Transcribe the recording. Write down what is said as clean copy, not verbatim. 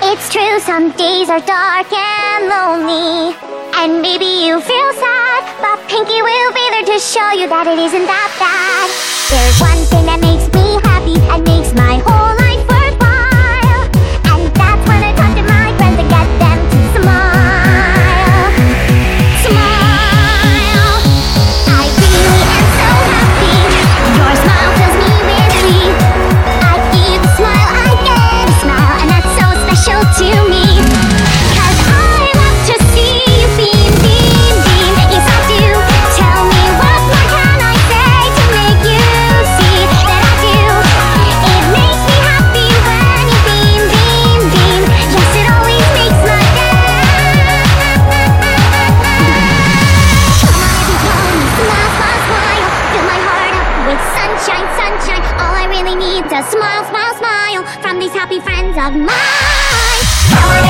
It's true, some days are dark and lonely, and maybe you feel sad, but Pinky will be there to show you that it isn't that bad. There's one thing that makes me happy and makes my whole life worthwhile, and that's when I talk to my friends and get them to smile. Smile. I really am so happy. Your smile fills me with glee. I give a smile, I get a smile, and that's so special to me. 'Cause I love to see you beam, beam, beam. Yes, I do. Tell me what more can I say to make you see that I do. It makes me happy when you beam, beam, beam. Yes, it always makes my day. Come on, everyone, smile, smile, smile. Fill my heart up with sunshine, sunshine. All I really need is a smile, smile, smile from these happy friends of mine.